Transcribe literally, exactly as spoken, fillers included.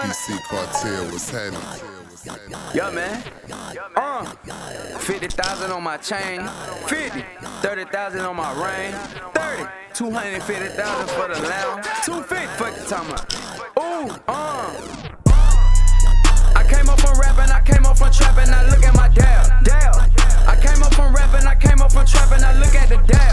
T C Cartel was happening. Yeah, man. Uh, fifty thousand on my chain. fifty. thirty thousand on my ring. thirty. two hundred fifty thousand for the lounge. two fifty. Fuck you talking about. Ooh, uh. I came up from rapping, I came up from trapping, I look at my dad. Dad. I came up from rapping, I came up from trapping, I look at the dad.